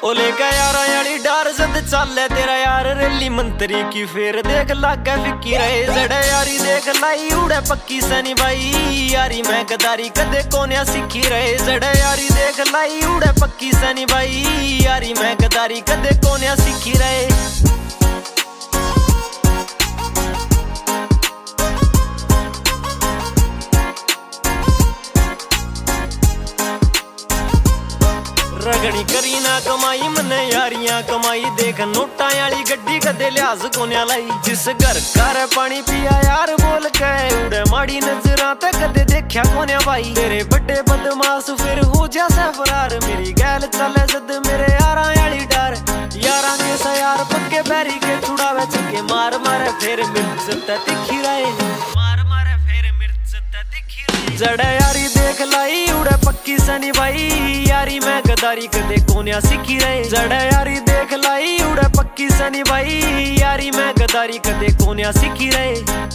ओ लेके यारा याली डार जद चाले तेरा यार रेली मंत्री की फेर देख लागे फिक्की रहे जड़े यारी देख लाई उड़े पक्की सनी भाई यारी मैं गदारी कदे कोन्या सीखी रहे जड़े यारी देख लाई उड़े पक्की सनी भाई यारी मैं गदारी कदे कोन्या सीखी रहे। रगड़ी करी ना कमाई मने यारियां कमाई देख नोटा वाली गड्डी कदे लिहाज कोन्या लाई जिस घर कार पानी पिया यार बोल के उड़े माड़ी नजरां ते कदे देखा कोन्या भाई तेरे बड़े बदमाश फिर हो जा फरार मेरी गैल चले जद मेरे यारां वाली डार यारां के सा यार पक्के पैरी के छुड़ावे चके मार मारे फिर मिर्च ते तिखी रहे मार मारे फिर मिर्च ते तिखी रहे जड़े यारी देख लाई उड़े पक्की सनी भाई यारी मैं गदारी कदे कोन्या सीखी रहे जड़े यारी देख लाई उड़े पक्की सनी भाई यारी मैं गदारी कदे कोन्या सीखी रहे।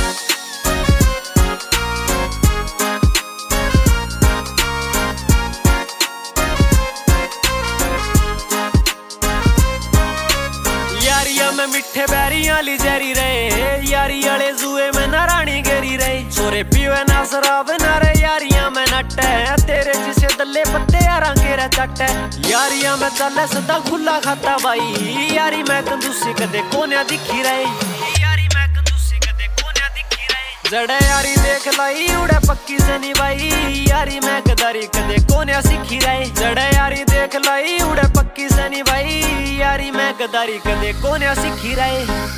यारिया में मिठे बैरियां ली जरी रहे यारी आले जुए में ना रानी गेरी रहे सोरे पीवे ना शराब ना रे यारियां में नटे तेरे जिसे दल्ले पत्ते यारां गेरा चटे यारियां में चले सदा खुला खाता भाई यारी मैं कंदूसी कदे कोन्या दिखी रहे यारी मैं कंदूसी कदे कोन्या दिखी रहे जड़े यारी देख लाई उड़े पक्की सनी भाई यारी मैं गदारी कदे कोन्या सीखी रहे जड़े यारी देख लाई उड़े पक्की सनी भाई यारी मैं गदारी कदे कोन्या सीखी रहे।